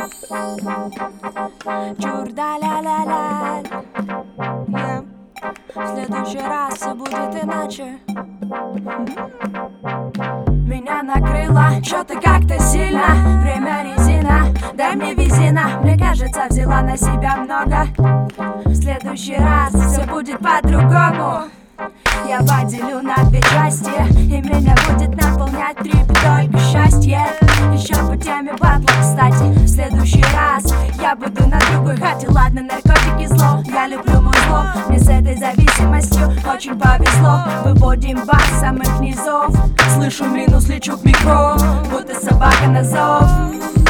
Чур-да-ля-ля-ля. В следующий раз все будет иначе. Меня накрыло что-то как-то сильно. Время резина, дай мне визина. Мне кажется, взяла на себя много. В следующий раз все будет по-другому. Я поделю на две части, и меня будет наполнять трип только счастье. Еще по теме батла, кстати. В следующий раз я буду на другой хате. Ладно, наркотики зло, я люблю музло. Мне с этой зависимостью очень повезло. Выводим бас с самых низов. Слышу минус, лечу к микро, будто собака на зов.